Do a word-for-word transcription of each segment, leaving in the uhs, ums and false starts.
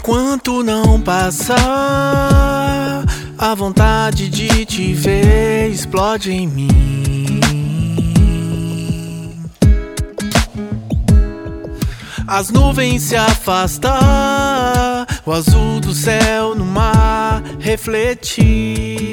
Enquanto não passar, a vontade de te ver explode em mim. As nuvens se afastam, o azul do céu no mar refletir.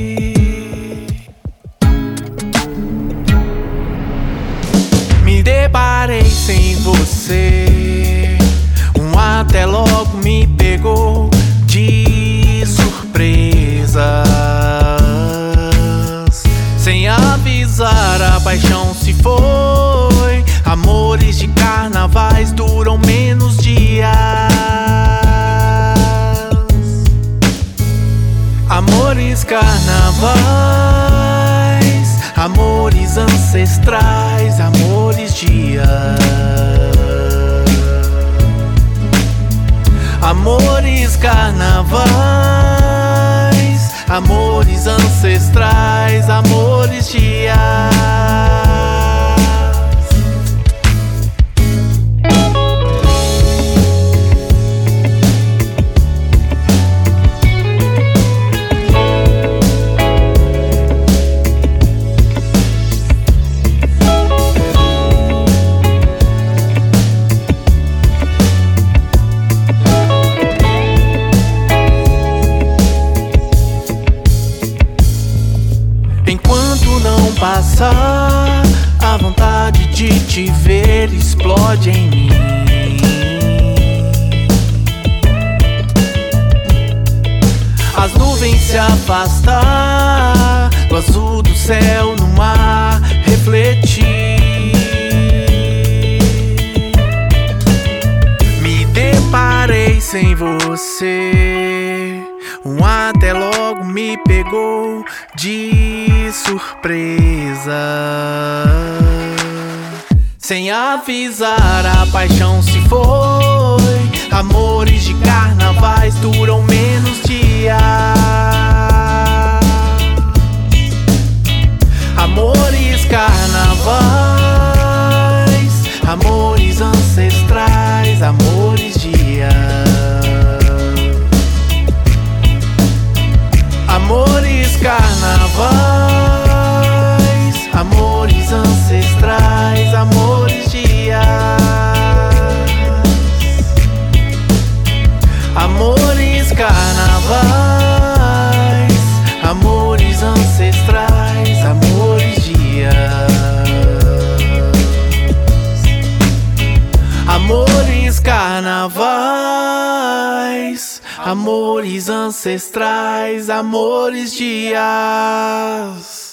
Me deparei sem você, um até logo me pegou de surpresa. Sem avisar, a paixão se foi. Amores de carnavais duram menos dias. Amores carnavais, amores ancestrais, amores dias. Amores carnavais, amores ancestrais, amores dias. Enquanto não passar, a vontade de te ver explode em mim. As nuvens se afastar, o azul do céu no mar refletir. Me deparei sem você, um até logo me pegou de surpresa. Sem avisar, a paixão se foi. Amores de carnavais duram menos dias. Amores carnavais, amores ancestrais, amores dias. Amores carnavais, amores ancestrais, amores dias. Amores carnavais, amores ancestrais, amores dias. Amores carnavais, amores ancestrais, amores dias.